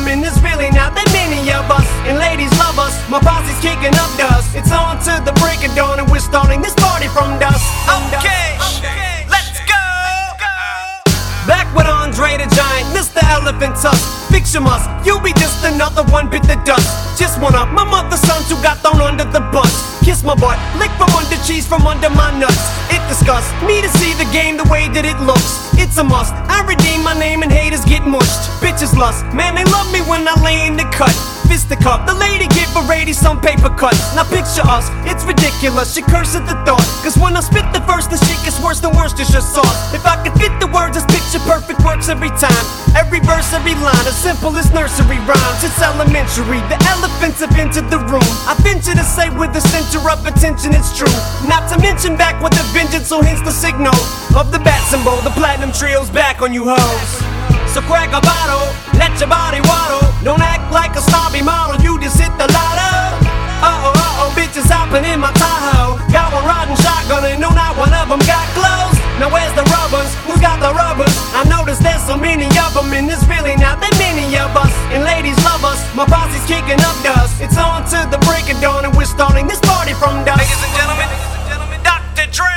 them, and there's really not that many of us. And ladies love us, my posse's kicking up dust. It's on to the break of dawn, and we're starting this party from dusk. Okay, let's go. Back with Andre the Giant, Mr. Elephant Tusk. Fix your must, you'll be just another one bit the dust. Just one of my mother's sons who got thrown under the bus. Kiss my butt, lick from under cheese from under my nuts. It disgusts me to see the game the way that it looks. It's a must, I redeem my name and haters get mushed. Bitches lust, man they love me when I lay in the cut. Fisticuff, the lady give a lady some paper cuts. Now picture us, it's ridiculous, she curse at the thought. Cause when I spit the verse, the shit gets worse than worse, it's just sauce. If I could fit the words, this picture perfect works every time. Every verse, every line, as simple as nursery rhymes. It's elementary, the elephants have entered the room. I venture to say with the center of attention it's true. Not to mention back with a vengeance, so hence the signal of the bat symbol. The platinum trio's back on you hoes. So crack a bottle, let your body waddle. Don't act like a snobby model, you just hit the lotto. Uh-oh, bitches hopping in my Tahoe. Got one riding shotgun and no, not one of them got clothes. Now where's the rubbers? Who's got the rubbers? I noticed there's so many of them, and there's really not that many of us. And ladies love us, my posse's kicking up dust. It's on to the break of dawn, and we're starting this party from dusk. Ladies and gentlemen, Dr. Dre.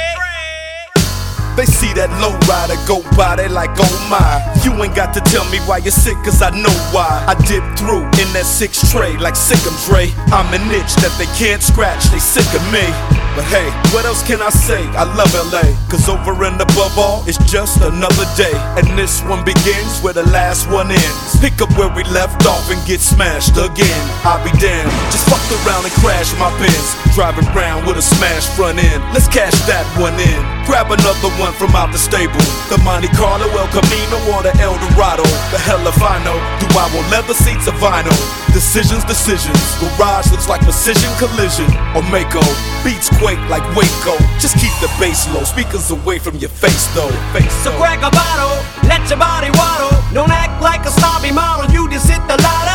They see that low rider go by, they like, oh my. You ain't got to tell me why you're sick, cause I know why. I dip through in that 6 tray like Sick'em Dre. I'm an itch that they can't scratch, they sick of me. But hey, what else can I say? I love LA, cause over and above all, it's just another day. And this one begins where the last one ends. Pick up where we left off and get smashed again. I'll be damned, just fucked around and crashed my Benz. Driving around with a smashed front end. Let's cash that one in. Grab another one from out the stable. The Monte Carlo, El Camino, or the El Dorado. The hell if I know. Do I want leather seats or vinyl? Decisions. Garage looks like precision collision. Or Mako. Beats quake like Waco. Just keep the bass low. Speakers away from your face though. So crack a bottle, let your body waddle. Don't act like a snobby model, you just hit the lotto.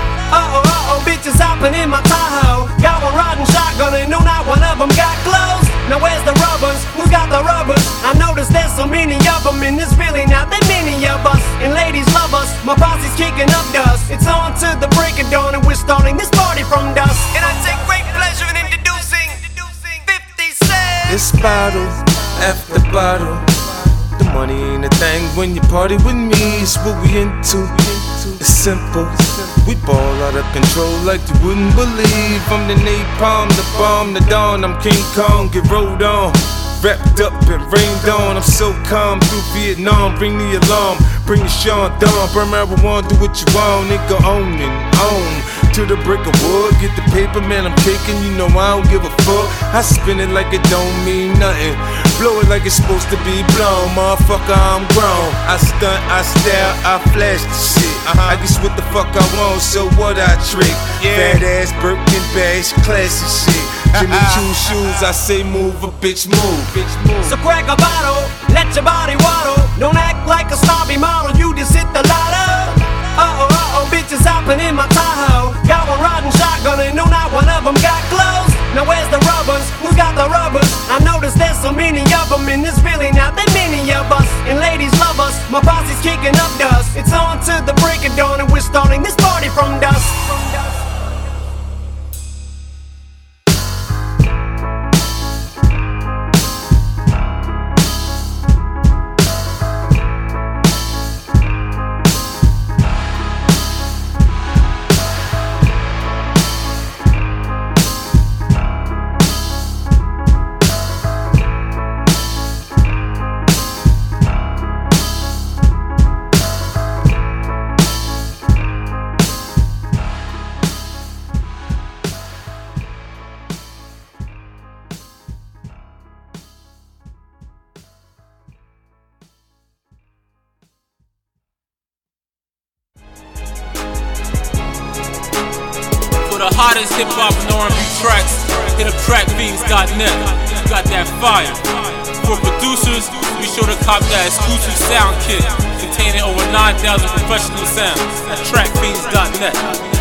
Uh-oh, bitches hopping in my Tahoe. Got one riding shotgun and no, not one of them got clothes. Now where's the rubbers? Who's got the rubbers? I noticed there's so many of them, and there's really not that many of us. And ladies love us, my posse's kicking up dust. It's on to the break of dawn, and we're starting this party from dusk. And I take great pleasure in introducing 50 Cent. It's bottle after bottle. The money ain't a thing when you party with me. It's what we into. It's simple. We ball out of control like you wouldn't believe. I'm the napalm, the bomb, the dawn. I'm King Kong, get rolled on. Wrapped up and rained on. I'm so calm through Vietnam. Bring the alarm, bring the Sean Dawn. Burn marijuana, do what you want. Nigga on and on. To the brick of wood, get the paper, man, I'm kicking. You know I don't give a fuck. I spin it like it don't mean nothing. Blow it like it's supposed to be blown. Motherfucker, I'm grown. I stunt, I style, I flash the shit. I guess what the fuck I want, so what I trick. Fat ass Birkin bags, classy shit. Jimmy Choo shoes, I say move, a bitch move. So crack a bottle, let your body waddle. Don't act like a snobby model, you just hit the lotto. Uh-oh, bitches hopping in my Tahoe. Got one riding shotgun and no, not one of them got clothes. Now where's the rubbers? Who's got the rubbers? I noticed there's so many of them, and there's really not that many of us. And ladies love us, my posse's kicking up dust. It's on to the break of dawn, and we're starting this party from dusk. The hottest hip-hop and R&B tracks, hit up trackfiends.net. You got that fire. For producers, be sure to cop that exclusive sound kit containing over 9,000 professional sounds at trackfiends.net.